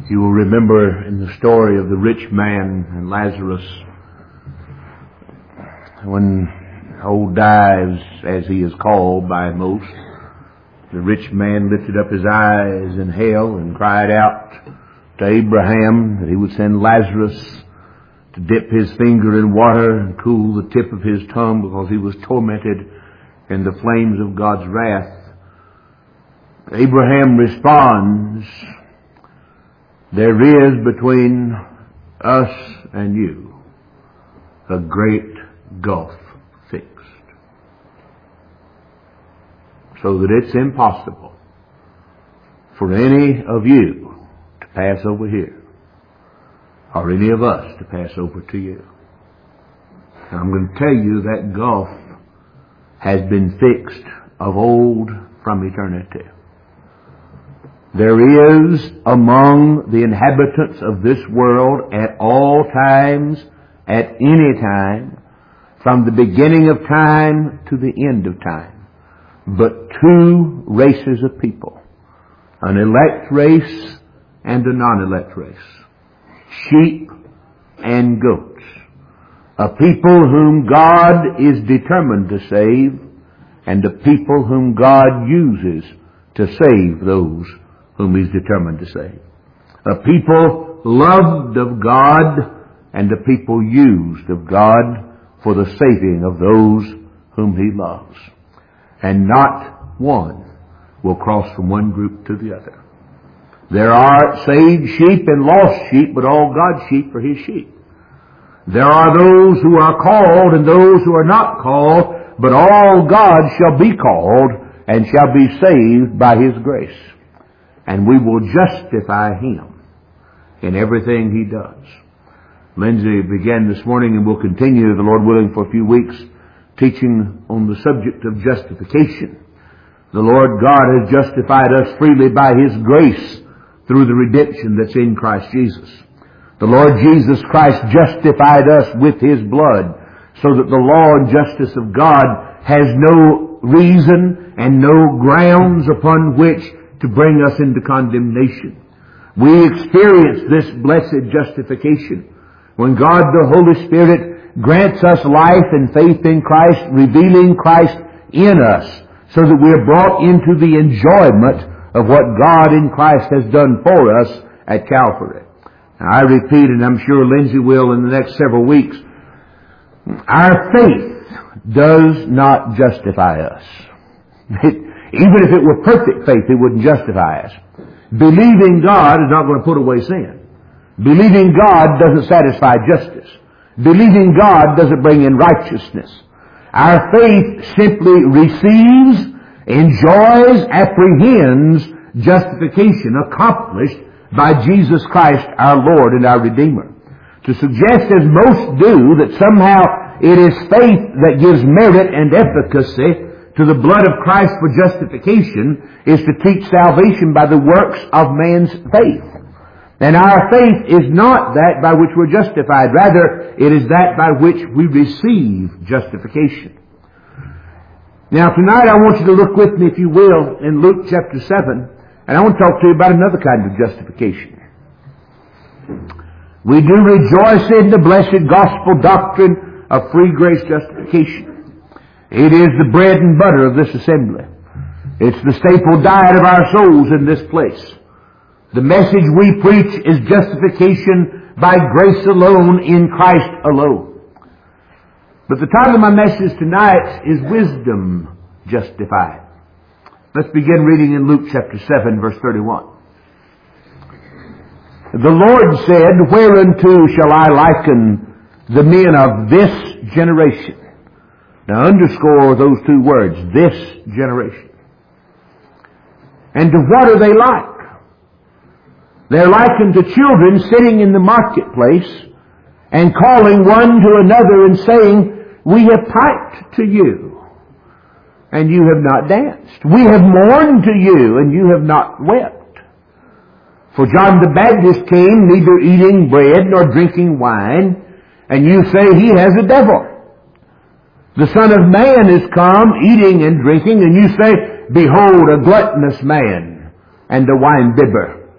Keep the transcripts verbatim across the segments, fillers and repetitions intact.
You will remember in the story of the rich man and Lazarus, when old Dives, as he is called by most, the rich man lifted up his eyes in hell and cried out to Abraham that he would send Lazarus to dip his finger in water and cool the tip of his tongue because he was tormented in the flames of God's wrath. Abraham responds, "There is between us and you a great gulf fixed, so that it's impossible for any of you to pass over here, or any of us to pass over to you." And I'm going to tell you that gulf has been fixed of old from eternity. There is among the inhabitants of this world at all times, at any time, from the beginning of time to the end of time, but two races of people, an elect race and a non-elect race, sheep and goats, a people whom God is determined to save, and a people whom God uses to save those whom He's determined to save. A people loved of God and a people used of God for the saving of those whom He loves. And not one will cross from one group to the other. There are saved sheep and lost sheep, but all God's sheep are His sheep. There are those who are called and those who are not called, but all God shall be called and shall be saved by His grace. And we will justify Him in everything He does. Lindsay began this morning and will continue, the Lord willing, for a few weeks, teaching on the subject of justification. The Lord God has justified us freely by His grace through the redemption that's in Christ Jesus. The Lord Jesus Christ justified us with His blood, so that the law and justice of God has no reason and no grounds upon which to bring us into condemnation. We experience this blessed justification when God the Holy Spirit grants us life and faith in Christ, revealing Christ in us, so that we are brought into the enjoyment of what God in Christ has done for us at Calvary. Now, I repeat, and I'm sure Lindsay will in the next several weeks, our faith does not justify us. It, even if it were perfect faith, it wouldn't justify us. Believing God is not going to put away sin. Believing God doesn't satisfy justice. Believing God doesn't bring in righteousness. Our faith simply receives, enjoys, apprehends justification accomplished by Jesus Christ our Lord and our Redeemer. To suggest, as most do, that somehow it is faith that gives merit and efficacy to the blood of Christ for justification is to teach salvation by the works of man's faith. And our faith is not that by which we're justified. Rather, it is that by which we receive justification. Now, tonight I want you to look with me, if you will, in Luke chapter seven, and I want to talk to you about another kind of justification. We do rejoice in the blessed gospel doctrine of free grace justification. It is the bread and butter of this assembly. It's the staple diet of our souls in this place. The message we preach is justification by grace alone, in Christ alone. But the title of my message tonight is Wisdom Justified. Let's begin reading in Luke chapter seven, verse thirty-one. The Lord said, "Whereunto shall I liken the men of this generation?" Now underscore those two words, this generation. "And to what are they like? They're likened to children sitting in the marketplace and calling one to another and saying, We have piped to you, and you have not danced. We have mourned to you, and you have not wept. For John the Baptist came neither eating bread nor drinking wine, and you say he has a devil. The Son of Man is come eating and drinking, and you say, Behold, a gluttonous man and a winebibber,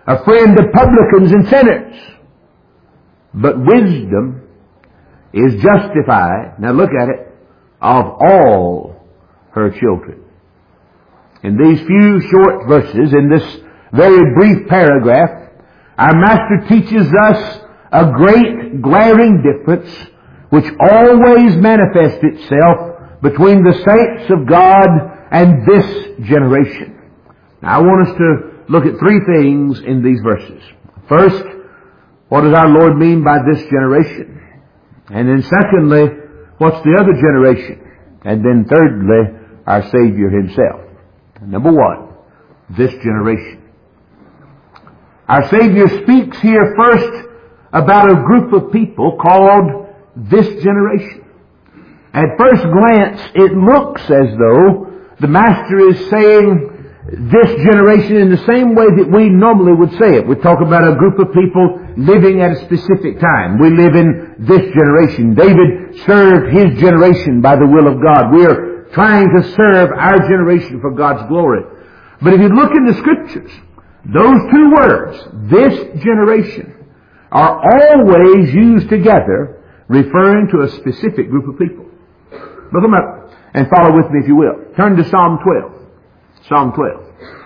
a friend of publicans and sinners. But wisdom is justified, now look at it, of all her children. In these few short verses, in this very brief paragraph, our Master teaches us a great glaring difference which always manifests itself between the saints of God and this generation. Now I want us to look at three things in these verses. First, what does our Lord mean by this generation? And then secondly, what's the other generation? And then thirdly, our Savior Himself. Number one, this generation. Our Savior speaks here first about a group of people called this generation. At first glance, it looks as though the Master is saying this generation in the same way that we normally would say it. We talk about a group of people living at a specific time. We live in this generation. David served his generation by the will of God. We're trying to serve our generation for God's glory. But if you look in the Scriptures, those two words, this generation, are always used together referring to a specific group of people. Look them up and follow with me if you will. Turn to Psalm twelve. Psalm twelve.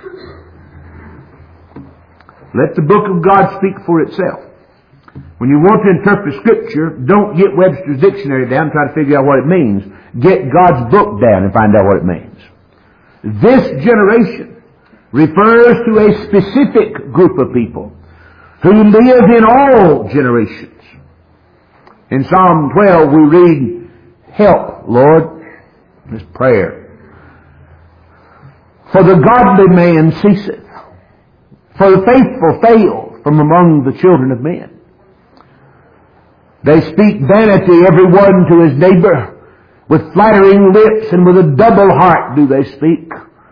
Let the book of God speak for itself. When you want to interpret Scripture, don't get Webster's dictionary down and try to figure out what it means. Get God's book down and find out what it means. This generation refers to a specific group of people who live in all generations. In Psalm twelve we read, "Help, Lord," this prayer. "For the godly man ceaseth, for the faithful fail from among the children of men. They speak vanity, every one to his neighbor. With flattering lips and with a double heart do they speak.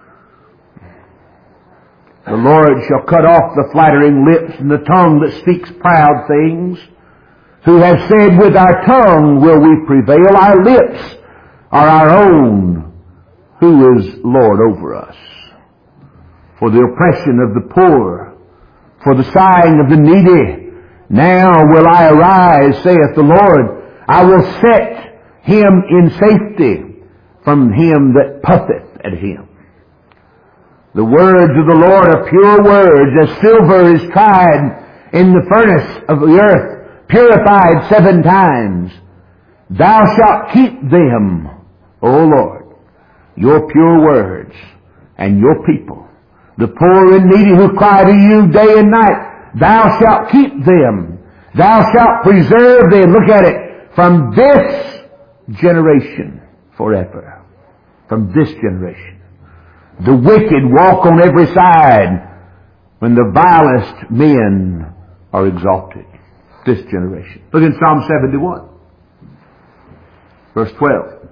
The Lord shall cut off the flattering lips and the tongue that speaks proud things. Who have said, with our tongue will we prevail. Our lips are our own. Who is Lord over us? For the oppression of the poor, for the sighing of the needy, now will I arise, saith the Lord. I will set him in safety from him that puffeth at him. The words of the Lord are pure words, as silver is tried in the furnace of the earth, purified seven times. Thou shalt keep them, O Lord, your pure words and your people, the poor and needy who cry to you day and night. Thou shalt keep them. Thou shalt preserve them. Look at it. From this generation forever. From this generation. The wicked walk on every side when the vilest men are exalted. This generation. Look in Psalm seventy-one. Verse twelve.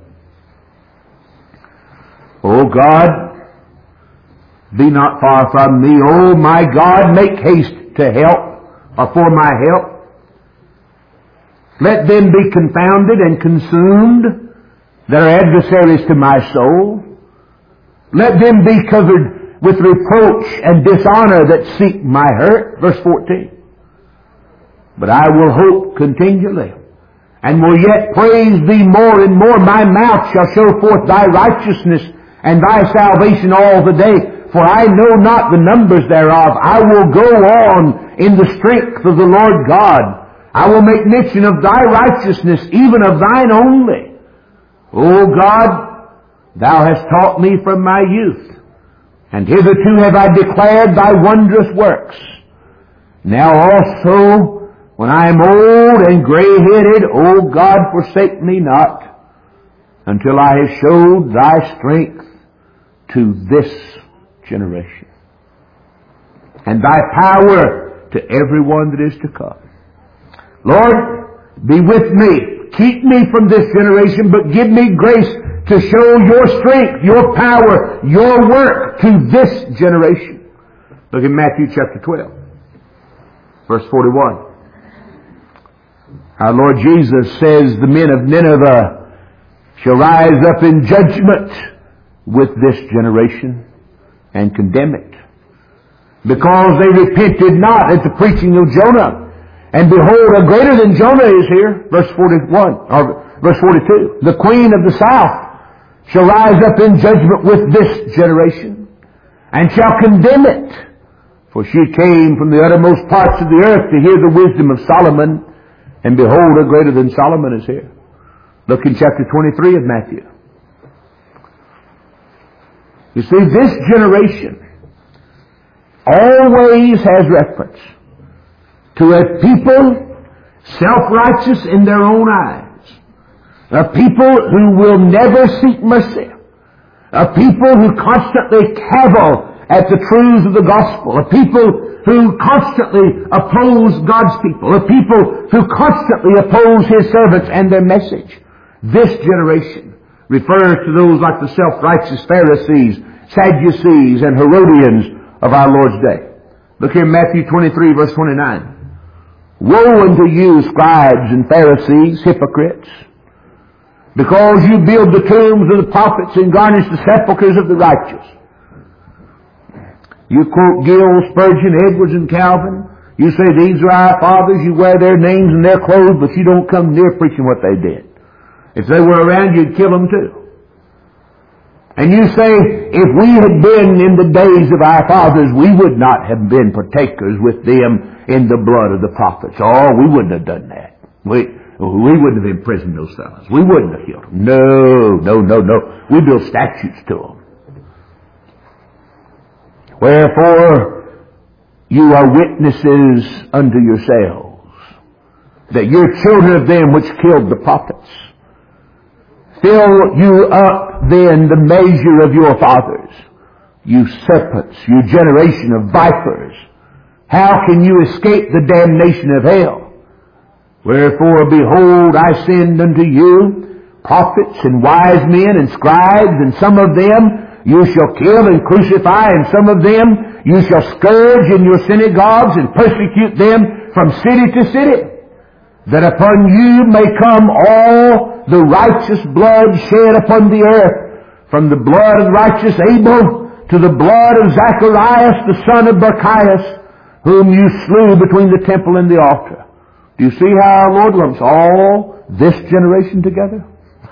O God, be not far from me. O my God, make haste to help, or for my help. Let them be confounded and consumed that are adversaries to my soul. Let them be covered with reproach and dishonor that seek my hurt. Verse fourteen. But I will hope continually, and will yet praise thee more and more. My mouth shall show forth thy righteousness and thy salvation all the day. For I know not the numbers thereof. I will go on in the strength of the Lord God. I will make mention of thy righteousness, even of thine only. O God, thou hast taught me from my youth, and hitherto have I declared thy wondrous works. Now also, when I am old and gray-headed, O God, forsake me not, until I have showed thy strength to this generation, and thy power to everyone that is to come. Lord, be with me. Keep me from this generation, but give me grace to show your strength, your power, your work to this generation. Look in Matthew chapter twelve, verse forty-one. Our Lord Jesus says, the men of Nineveh shall rise up in judgment with this generation and condemn it. because they repented not at the preaching of Jonah. And behold, a greater than Jonah is here. Verse forty-one, or verse forty-two. The queen of the south shall rise up in judgment with this generation, and shall condemn it. For she came from the uttermost parts of the earth to hear the wisdom of Solomon. And behold, a greater than Solomon is here. Look in chapter twenty-three of Matthew. You see, this generation always has reference to a people self-righteous in their own eyes, a people who will never seek mercy, a people who constantly cavil at the truths of the gospel, a people who constantly oppose God's people, a people who constantly oppose His servants and their message. This generation refers to those like the self-righteous Pharisees, Sadducees, and Herodians of our Lord's day. Look here in Matthew twenty-three, verse twenty-nine. Woe unto you, scribes and Pharisees, hypocrites, because you build the tombs of the prophets and garnish the sepulchres of the righteous. You quote Gill, Spurgeon, Edwards, and Calvin. You say these are our fathers. You wear their names and their clothes, but you don't come near preaching what they did. If they were around, you'd kill them too. And you say, if we had been in the days of our fathers, we would not have been partakers with them in the blood of the prophets. Oh, we wouldn't have done that. We, we wouldn't have imprisoned those fellows. We wouldn't have killed them. No, no, no, no. We built statutes to them. Wherefore, you are witnesses unto yourselves, that you're children of them which killed the prophets. Fill you up then the measure of your fathers, you serpents, you generation of vipers. How can you escape the damnation of hell? Wherefore, behold, I send unto you prophets and wise men and scribes, and some of them you shall kill and crucify, and some of them you shall scourge in your synagogues and persecute them from city to city, that upon you may come all the righteous blood shed upon the earth, from the blood of righteous Abel to the blood of Zacharias the son of Barachias, whom you slew between the temple and the altar. Do you see how our Lord lumps all this generation together?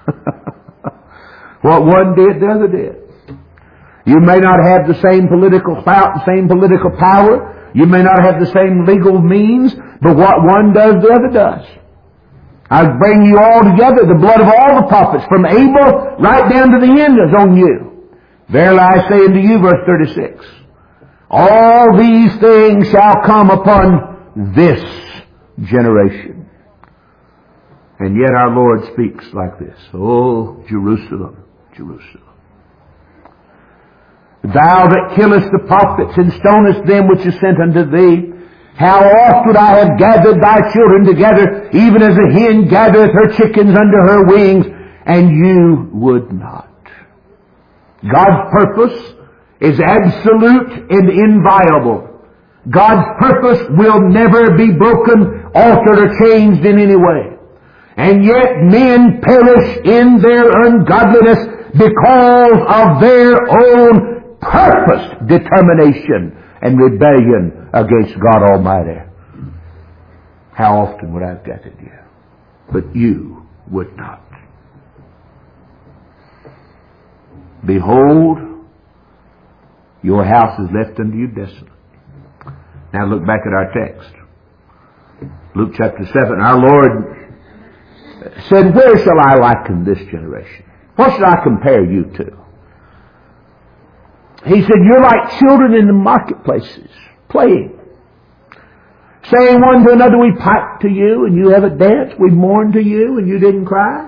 What one did, the other did. You may not have the same political clout, same political power. You may not have the same legal means, but what one does, the other does. I bring you all together. The blood of all the prophets, from Abel right down to the end, is on you. Verily I say unto you, verse thirty-six, all these things shall come upon this generation. And yet our Lord speaks like this. Oh, Jerusalem, Jerusalem, thou that killest the prophets and stonest them which are sent unto thee, how oft would I have gathered thy children together, even as a hen gathereth her chickens under her wings, and you would not. God's purpose is absolute and inviolable. God's purpose will never be broken, altered, or changed in any way. And yet men perish in their ungodliness because of their own purposed determination and rebellion against God Almighty. How often would I have gathered you? But you would not. Behold, your house is left unto you desolate. Now look back at our text. Luke chapter seven. Our Lord said, where shall I liken this generation? What should I compare you to? He said, you're like children in the marketplaces, playing, saying one to another, we piped to you and you haven't danced. We mourned to you and you didn't cry.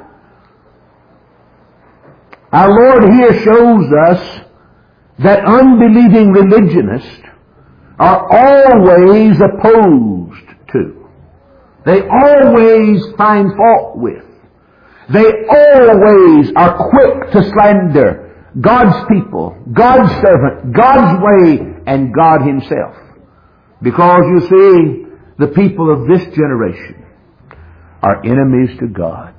Our Lord here shows us that unbelieving religionists are always opposed to. They always find fault with. They always are quick to slander God's people, God's servant, God's way, and God Himself. Because you see, the people of this generation are enemies to God.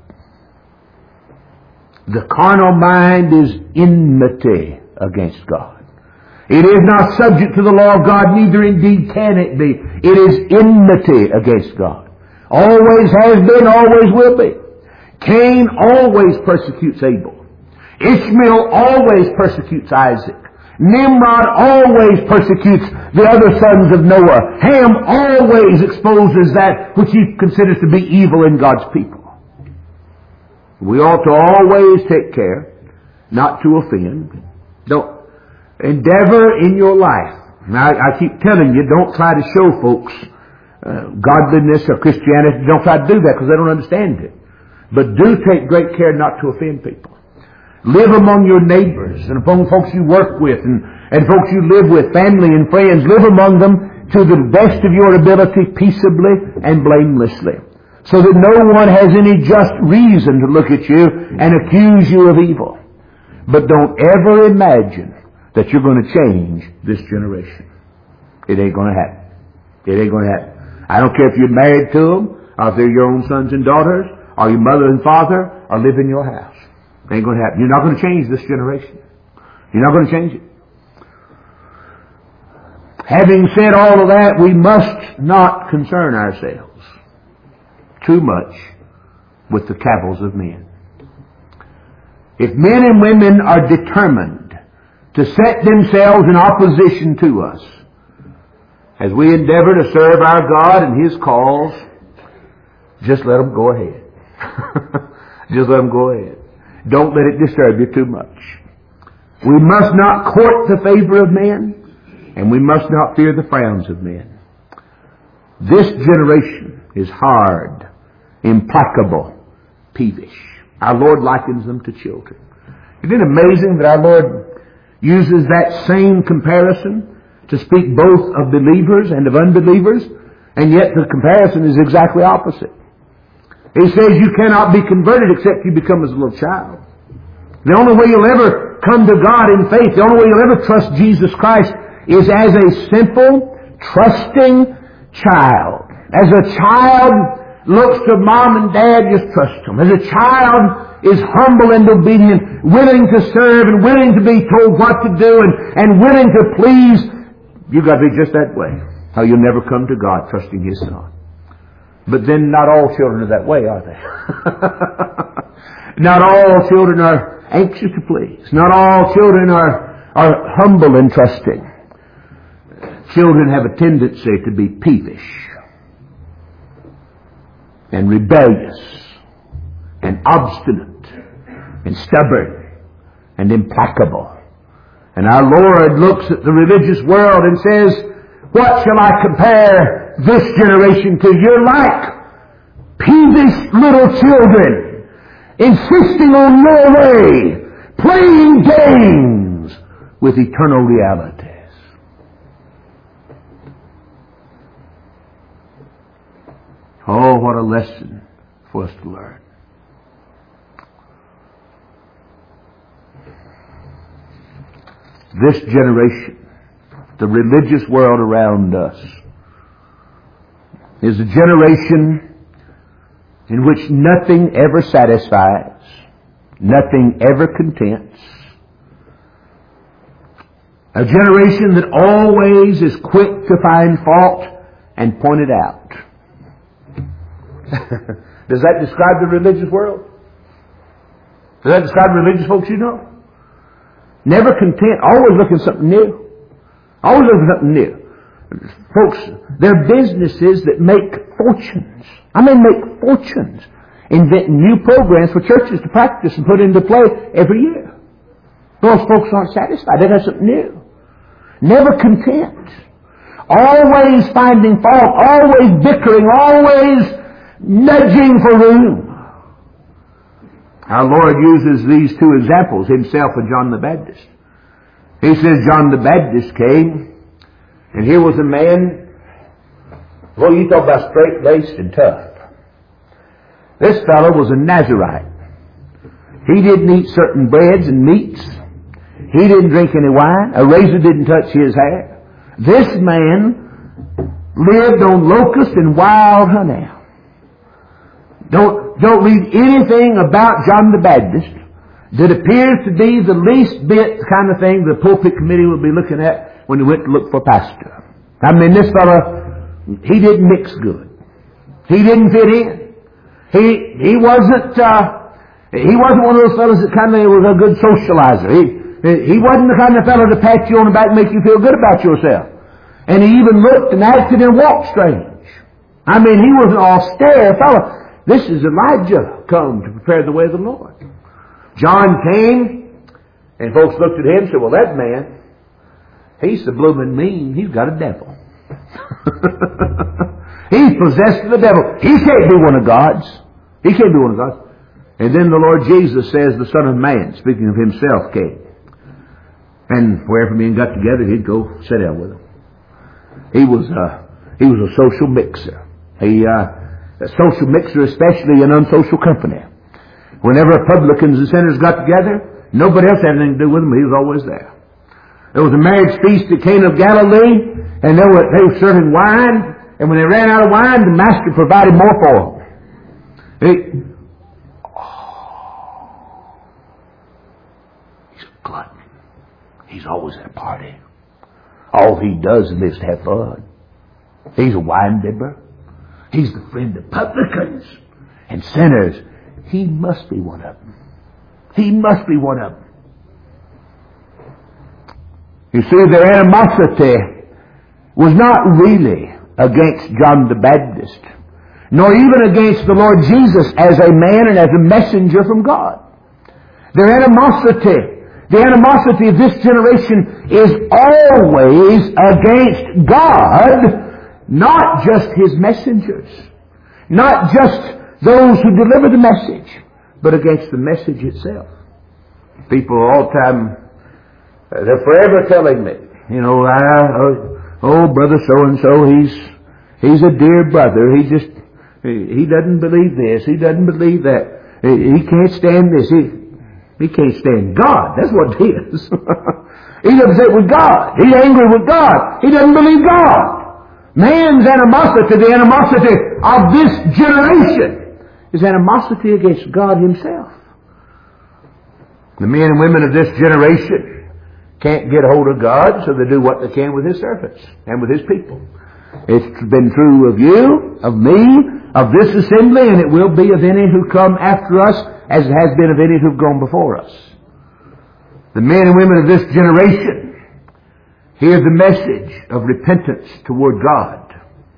The carnal mind is enmity against God. It is not subject to the law of God, neither indeed can it be. It is enmity against God. Always has been, always will be. Cain always persecutes Abel. Ishmael always persecutes Isaac. Nimrod always persecutes the other sons of Noah. Ham always exposes that which he considers to be evil in God's people. We ought to always take care not to offend. Don't endeavor in your life. Now, I keep telling you, don't try to show folks uh, godliness or Christianity. Don't try to do that because they don't understand it. But do take great care not to offend people. Live among your neighbors and among folks you work with and, and folks you live with, family and friends. Live among them to the best of your ability, peaceably and blamelessly, so that no one has any just reason to look at you and accuse you of evil. But don't ever imagine that you're going to change this generation. It ain't going to happen. It ain't going to happen. I don't care if you're married to them, or if they're your own sons and daughters, or your mother and father, or live in your house. It ain't going to happen. You're not going to change this generation. You're not going to change it. Having said all of that, we must not concern ourselves too much with the cavils of men. If men and women are determined to set themselves in opposition to us, as we endeavor to serve our God and His cause, just let them go ahead. Just let them go ahead. Don't let it disturb you too much. We must not court the favor of men, and we must not fear the frowns of men. This generation is hard, implacable, peevish. Our Lord likens them to children. Isn't it amazing that our Lord uses that same comparison to speak both of believers and of unbelievers, and yet the comparison is exactly opposite. He says you cannot be converted except you become as a little child. The only way you'll ever come to God in faith, the only way you'll ever trust Jesus Christ is as a simple, trusting child. As a child looks to mom and dad, just trust them. As a child is humble and obedient, willing to serve and willing to be told what to do and, and willing to please, you've got to be just that way. How you'll never come to God trusting His Son. But then not all children are that way, are they? Not all children are anxious to please. Not all children are, are humble and trusting. Children have a tendency to be peevish and rebellious and obstinate and stubborn and implacable. And our Lord looks at the religious world and says, what shall I compare this generation to? You're like peevish little children, insisting on your way, playing games with eternal realities. Oh, what a lesson for us to learn. This generation, the religious world around us, is a generation in which nothing ever satisfies, nothing ever contents. A generation that always is quick to find fault and point it out. Does that describe the religious world? Does that describe religious folks you know? Never content, always looking for something new. Always looking for something new. Folks, they're businesses that make fortunes. I mean make fortunes. Inventing new programs for churches to practice and put into play every year. Those folks aren't satisfied. They got something new. Never content. Always finding fault. Always bickering. Always nudging for room. Our Lord uses these two examples, Himself and John the Baptist. He says John the Baptist came, and here was a man, well, you talk about straight-laced and tough. This fellow was a Nazarite. He didn't eat certain breads and meats. He didn't drink any wine. A razor didn't touch his hair. This man lived on locust and wild honey. Don't, don't read anything about John the Baptist. that appears to be the least bit the kind of thing the pulpit committee would be looking at when they went to look for a pastor. I mean, this fellow, he didn't mix good. He didn't fit in. He he wasn't uh, he wasn't one of those fellows that kind of was a good socializer. He he wasn't the kind of fellow to pat you on the back and make you feel good about yourself. And he even looked and acted and walked strange. I mean, he was an austere fellow. This is Elijah come to prepare the way of the Lord. John came, and folks looked at him and said, well, that man, he's the blooming mean. He's got a devil. He's possessed of the devil. He can't be one of God's. He can't be one of God's. And then the Lord Jesus says, the Son of Man, speaking of himself, came. And wherever men got together, he'd go sit down with them. He was a, he was a social mixer. He, uh, a social mixer, especially in unsocial company. Whenever publicans and sinners got together, nobody else had anything to do with him. He was always there. There was a marriage feast at Cana of Galilee, and they were, they were serving wine, and when they ran out of wine, the master provided more for them. He, oh, he's a glutton. He's always at a party. All he does is to have fun. He's a wine bibber. He's the friend of publicans and sinners. He must be one of them. He must be one of them. You see, their animosity was not really against John the Baptist, nor even against the Lord Jesus as a man and as a messenger from God. Their animosity, the animosity of this generation is always against God, not just His messengers, not just those who deliver the message, but against the message itself. People all the time, they're forever telling me, you know, I, oh, oh, brother so-and-so, he's, he's a dear brother. He just, he doesn't believe this. He doesn't believe that. He can't stand this. He, he can't stand God. That's what it is. He's upset with God. He's angry with God. He doesn't believe God. Man's animosity, the animosity of this generation, is animosity against God Himself. The men and women of this generation can't get hold of God, so they do what they can with His servants and with His people. It's been true of you, of me, of this assembly, and it will be of any who come after us, as it has been of any who've gone before us. The men and women of this generation hear the message of repentance toward God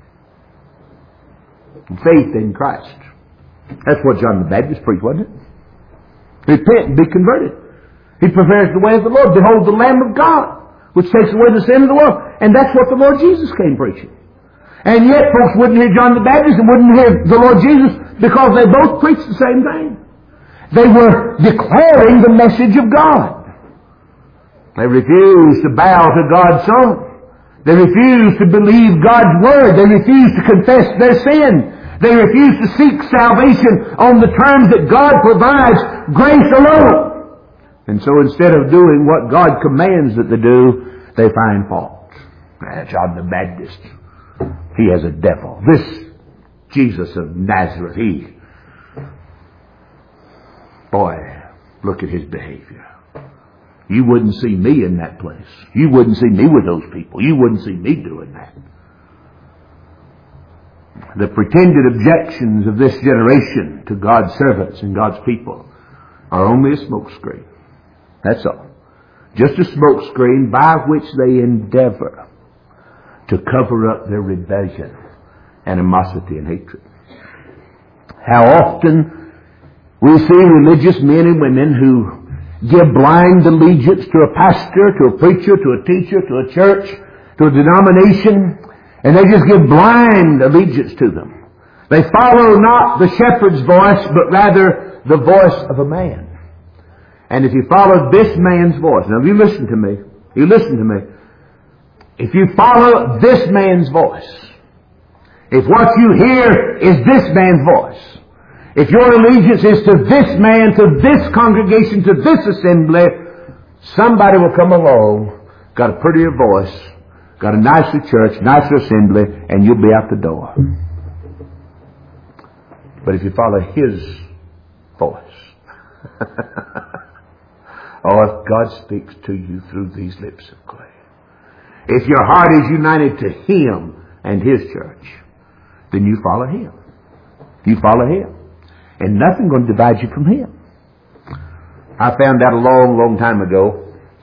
and faith in Christ. That's what John the Baptist preached, wasn't it? Repent and be converted. He prepares the way of the Lord. Behold, the Lamb of God, which takes away the sin of the world. And that's what the Lord Jesus came preaching. And yet folks wouldn't hear John the Baptist and wouldn't hear the Lord Jesus because they both preached the same thing. They were declaring the message of God. They refused to bow to God's Son. They refused to believe God's Word. They refused to confess their sin. They refused to seek salvation on the terms that God provides, grace alone. And so instead of doing what God commands that they do, they find fault. John the Baptist, he has a devil. This Jesus of Nazareth, he... Boy, look at his behavior. You wouldn't see me in that place. You wouldn't see me with those people. You wouldn't see me doing that. The pretended objections of this generation to God's servants and God's people are only a smokescreen. That's all. Just a smokescreen by which they endeavor to cover up their rebellion, animosity, and hatred. How often we see religious men and women who give blind allegiance to a pastor, to a preacher, to a teacher, to a church, to a denomination, and they just give blind allegiance to them. They follow not the shepherd's voice, but rather the voice of a man. And if you follow this man's voice, now if you listen to me, you listen to me, if you follow this man's voice, if what you hear is this man's voice, if your allegiance is to this man, to this congregation, to this assembly, somebody will come along, got a prettier voice, got a nicer church, nicer assembly, and you'll be out the door. But if you follow his voice, Oh, if God speaks to you through these lips of clay, if your heart is united to Him and His church, then you follow Him. You follow Him. And nothing's going to divide you from Him. I found out a long, long time ago.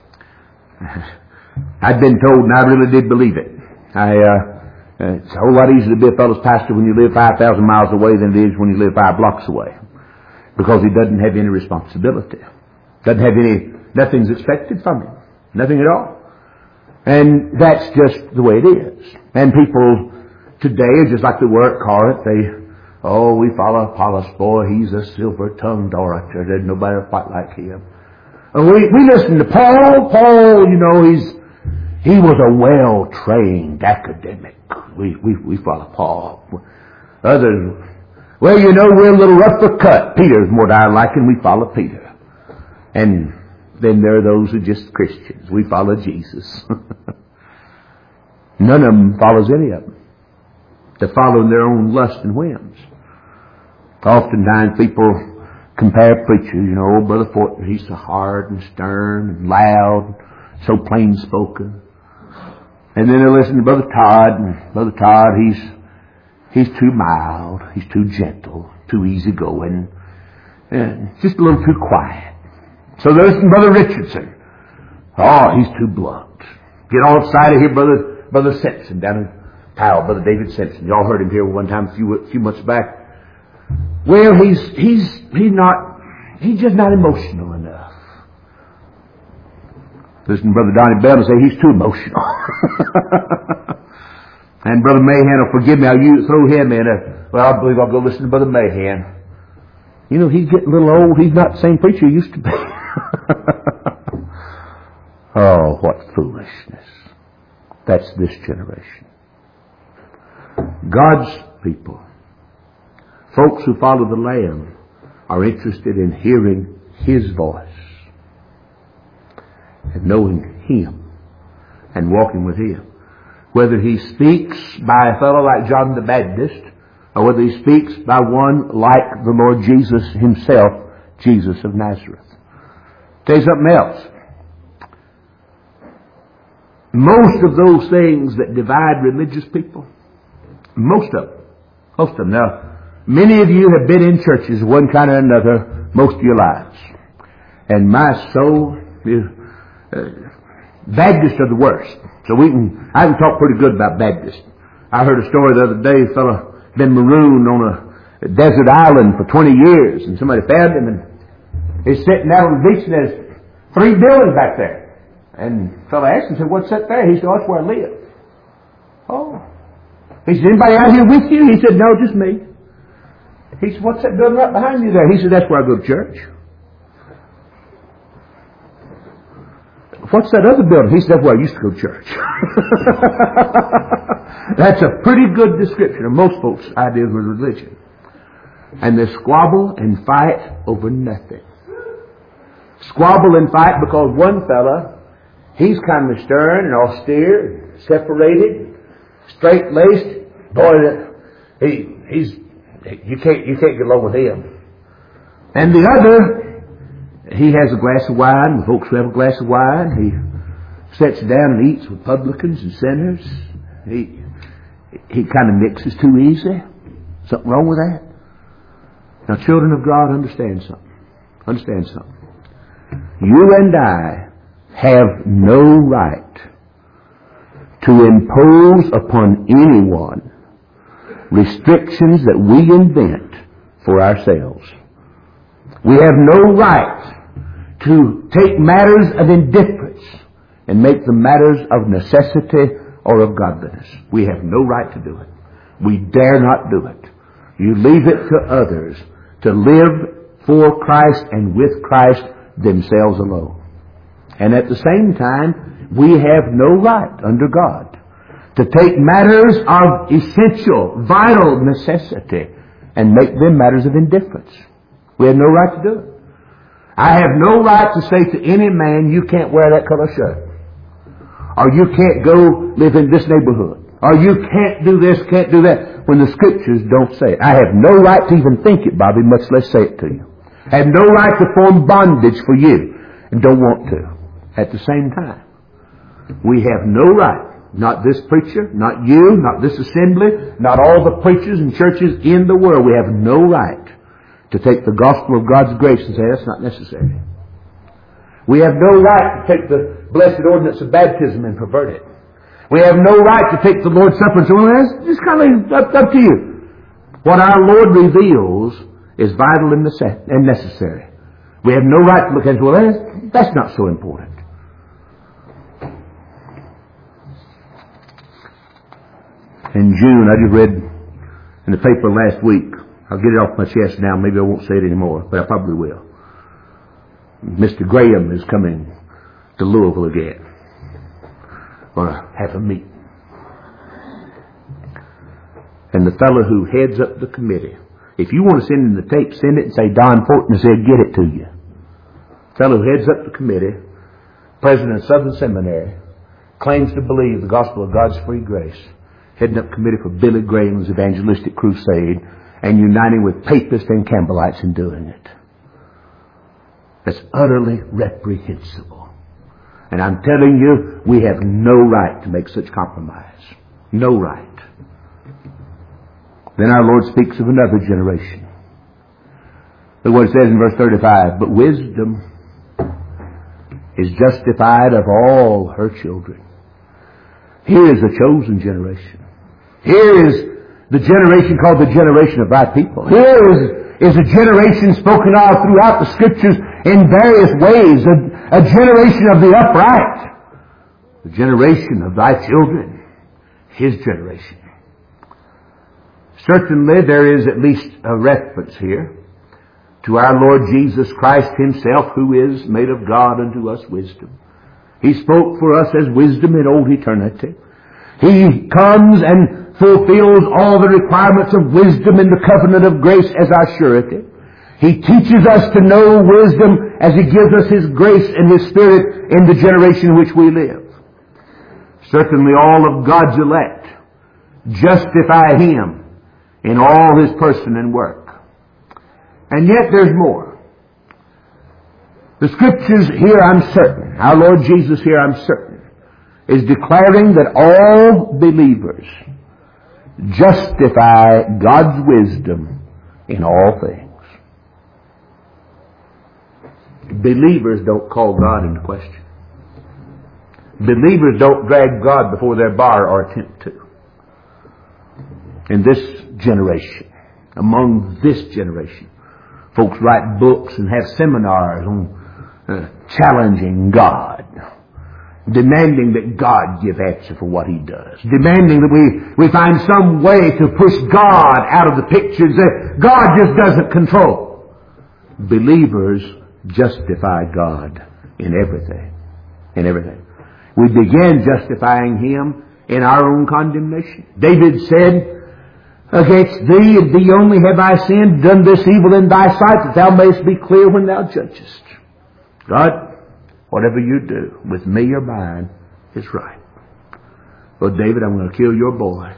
I'd been told, and I really did believe it. I, uh, it's a whole lot easier to be a fellow's pastor when you live five thousand miles away than it is when you live five blocks away. Because he doesn't have any responsibility. Doesn't have any, nothing's expected from him. Nothing at all. And that's just the way it is. And people today, just like they were at Corinth, they, oh, we follow Apollos, boy, he's a silver-tongued orator. There's nobody quite like him. And we, we listen to Paul. Paul, you know, he's, he was a well-trained academic. We, we, we follow Paul. Others, well, you know, we're a little rougher cut. Peter's more to our liking. We follow Peter. And then there are those who are just Christians. We follow Jesus. None of them follows any of them. They're following their own lust and whims. Oftentimes people compare preachers, you know, oh, Brother Fortner, he's so hard and stern and loud, so plain spoken. And then they listen to Brother Todd, and Brother Todd, he's he's too mild, he's too gentle, too easygoing, and just a little too quiet. So they listen to Brother Richardson. Oh, he's too blunt. Get on side of here, Brother Brother Simpson, down in Powell, Brother David Simpson. Y'all heard him here one time a few, a few months back. Well, he's he's he's not he's just not emotional enough. Listen to Brother Donnie Bell and say he's too emotional. And Brother Mahan will forgive me. I'll use, throw him in. A, well, I believe I'll go listen to Brother Mahan. You know, he's getting a little old. He's not the same preacher he used to be. Oh, what foolishness. That's this generation. God's people, folks who follow the Lamb, are interested in hearing His voice and knowing Him and walking with Him. Whether He speaks by a fellow like John the Baptist or whether He speaks by one like the Lord Jesus Himself, Jesus of Nazareth. Tell you something else. Most of those things that divide religious people, most of them, most of them. Now, many of you have been in churches of one kind or another most of your lives. And my soul is, uh, Baptists are the worst. So we can, I can talk pretty good about Baptists. I heard a story the other day, a fellow been marooned on a desert island for twenty years, and somebody found him, and he's sitting down on the beach, and there's three buildings back there. And the fellow asked him, said, what's that there? He said, oh, that's where I live. Oh. He said, anybody out here with you? He said, no, just me. He said, what's that building right behind you there? He said, that's where I go to church. What's that other building? He said, that's where I used to go to church. That's a pretty good description of most folks' ideas with religion. And they squabble and fight over nothing. Squabble and fight because one fella, he's kind of stern and austere, separated, straight-laced. Boy, he, he's, you can't, you can't get along with him. And the other, he has a glass of wine with folks who have a glass of wine. He sits down and eats with publicans and sinners. He, he kind of mixes too easy. Something wrong with that? Now, children of God, understand something. Understand something. You and I have no right to impose upon anyone restrictions that we invent for ourselves. We have no right to take matters of indifference and make them matters of necessity or of godliness. We have no right to do it. We dare not do it. You leave it to others to live for Christ and with Christ themselves alone. And at the same time, we have no right under God to take matters of essential, vital necessity and make them matters of indifference. We have no right to do it. I have no right to say to any man, you can't wear that color shirt. Or you can't go live in this neighborhood. Or you can't do this, can't do that, when the Scriptures don't say it. I have no right to even think it, Bobby, much less say it to you. I have no right to form bondage for you. and don't want to. At the same time, we have no right, not this preacher, not you, not this assembly, not all the preachers and churches in the world, we have no right to take the gospel of God's grace and say that's not necessary. We have no right to take the blessed ordinance of baptism and pervert it. We have no right to take the Lord's Supper and say, well, that's just kind of up, up to you. What our Lord reveals is vital and necessary. We have no right to look at it and say, well, that's, that's not so important. In June, I just read in the paper last week, I'll get it off my chest now, maybe I won't say it anymore, but I probably will. Mister Graham is coming to Louisville again. Going to have a meeting. And the fellow who heads up the committee, if you want to send in the tape, send it and say Don Fortner said get it to you. The fellow who heads up the committee, president of Southern Seminary, claims to believe the gospel of God's free grace, heading up committee for Billy Graham's evangelistic crusade, and uniting with papists and Campbellites in doing it. That's utterly reprehensible. And I'm telling you, we have no right to make such compromise. No right. Then our Lord speaks of another generation. Look what it says in verse thirty-five. But wisdom is justified of all her children. Here is a chosen generation. Here is the generation called the generation of thy people. Here is, is a generation spoken of throughout the Scriptures in various ways. A, a generation of the upright. The generation of thy children. His generation. Certainly there is at least a reference here to our Lord Jesus Christ Himself, who is made of God unto us wisdom. He spoke for us as wisdom in old eternity. He comes and fulfills all the requirements of wisdom in the covenant of grace as our surety. He teaches us to know wisdom as He gives us His grace and His Spirit in the generation in which we live. Certainly all of God's elect justify Him in all His person and work. And yet there's more. The Scriptures here, I'm certain, our Lord Jesus here, I'm certain, is declaring that all believers justify God's wisdom in all things. Believers don't call God into question. Believers don't drag God before their bar or attempt to. In this generation, among this generation, folks write books and have seminars on uh, challenging God, demanding that God give answer for what He does, demanding that we, we find some way to push God out of the picture and say, God just doesn't control. Believers justify God in everything. In everything. We began justifying Him in our own condemnation. David said, against Thee and Thee only have I sinned, done this evil in Thy sight, that Thou mayest be clear when Thou judgest. God, whatever You do with me or mine is right. Lord David, I'm going to kill your boy.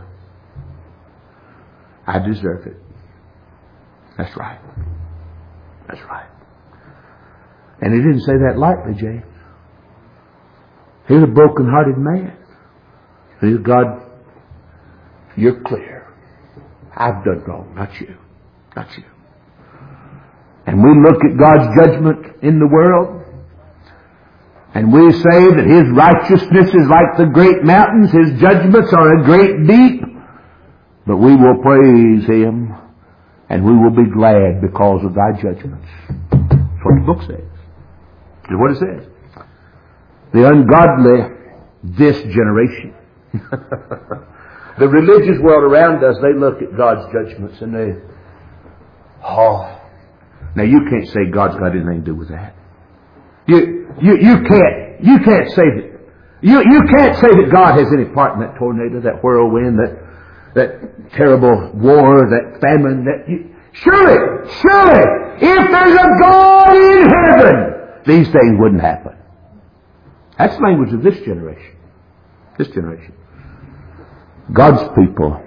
I deserve it. That's right. That's right. And he didn't say that lightly, James. He's a broken-hearted man. He said, God, You're clear. I've done wrong, not you. Not you. And we look at God's judgment in the world, and we say that His righteousness is like the great mountains, His judgments are a great deep, but we will praise Him, and we will be glad because of Thy judgments. That's what the book says. That's what it says. The ungodly, this generation. The religious world around us, they look at God's judgments and they, oh, now you can't say God's got anything to do with that. You, you, you can't, you can't say that, you, you can't say that God has any part in that tornado, that whirlwind, that, that terrible war, that famine, that, you, surely, surely, if there's a God in heaven, these things wouldn't happen. That's the language of this generation. This generation. God's people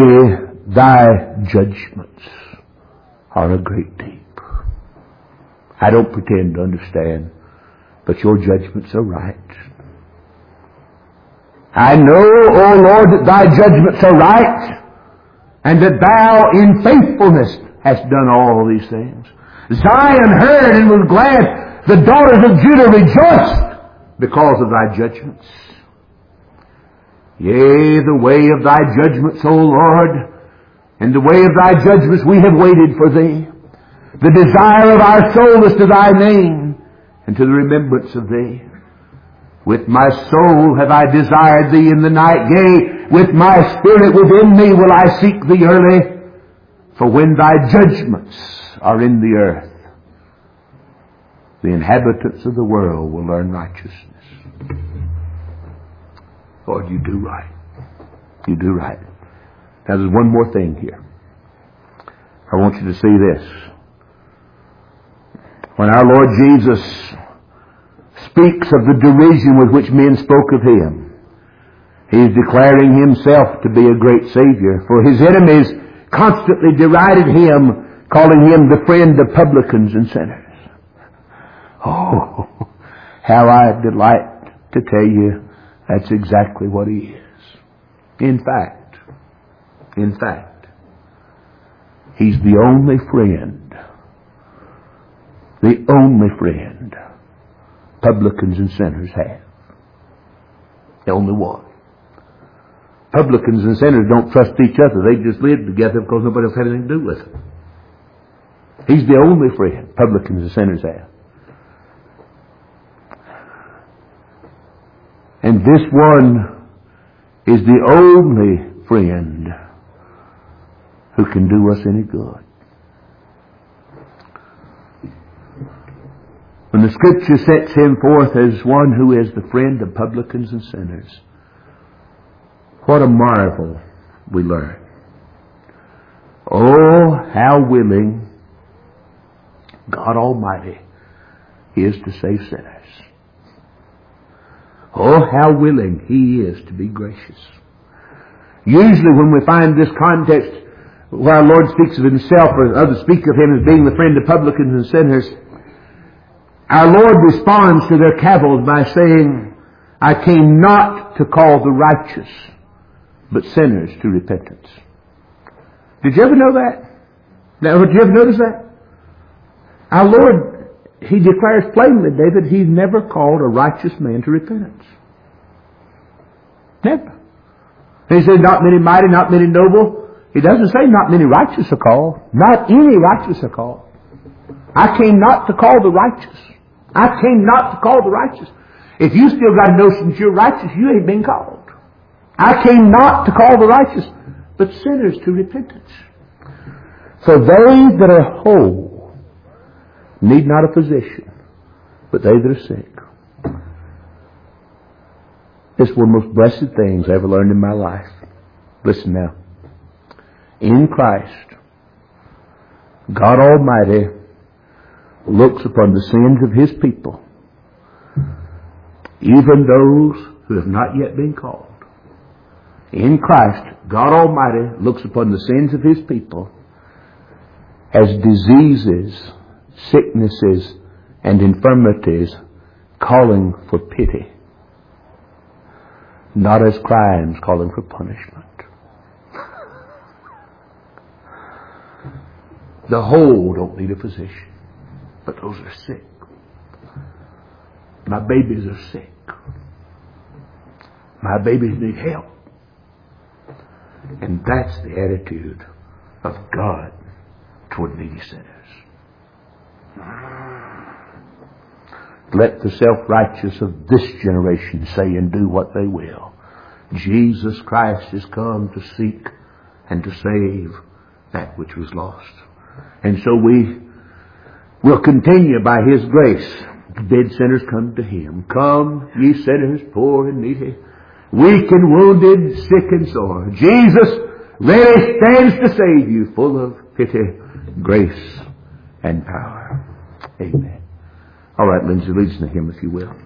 say Thy judgments are a great deep. I don't pretend to understand, but your judgments are right. I know, O Lord, that thy judgments are right, and that thou in faithfulness hast done all these things. Zion heard and was glad. The daughters of Judah rejoiced because of thy judgments. Yea, the way of thy judgments, O Lord, and the way of thy judgments we have waited for thee. The desire of our soul is to thy name and to the remembrance of thee. With my soul have I desired thee in the night. Yea, with my spirit within me will I seek thee early. For when thy judgments are in the earth, the inhabitants of the world will learn righteousness. Lord, you do right. You do right. Now there's one more thing here. I want you to see this. When our Lord Jesus speaks of the derision with which men spoke of Him, He is declaring Himself to be a great Savior. For His enemies constantly derided Him, calling Him the friend of publicans and sinners. Oh, how I delight to tell you that's exactly what He is. In fact, in fact, He's the only friend, the only friend publicans and sinners have. The only one. Publicans and sinners don't trust each other. They just live together because nobody else had anything to do with them. He's the only friend publicans and sinners have. And this one is the only friend who can do us any good. When the Scripture sets Him forth as one who is the friend of publicans and sinners, what a marvel we learn. Oh, how willing God Almighty is to save sinners. Oh, how willing He is to be gracious. Usually when we find this context where our Lord speaks of Himself or others speak of Him as being the friend of publicans and sinners, our Lord responds to their cavils by saying, I came not to call the righteous, but sinners to repentance. Did you ever know that? Now, did you ever notice that? Our Lord, He declares plainly, David, He's never called a righteous man to repentance. Never. He said, not many mighty, not many noble. He doesn't say not many righteous are called. Not any righteous are called. I came not to call the righteous. I came not to call the righteous. If you still got a notion that you're righteous, you ain't been called. I came not to call the righteous, but sinners to repentance. So they that are whole need not a physician, but they that are sick. It's one of the most blessed things I ever learned in my life. Listen now. In Christ, God Almighty looks upon the sins of His people, even those who have not yet been called. In Christ, God Almighty looks upon the sins of His people as diseases, sicknesses, and infirmities calling for pity, not as crimes calling for punishment. The whole don't need a physician, but those are sick. My babies are sick. My babies need help. And that's the attitude of God toward needy sinners. Let the self-righteous of this generation say and do what they will. Jesus Christ has come to seek and to save that which was lost. And so we will continue by His grace to bid sinners come to Him. Come, ye sinners, poor and needy, weak and wounded, sick and sore. Jesus really stands to save you, full of pity, grace, and power. Amen. All right, Lindsay, lead us in a hymn if you will.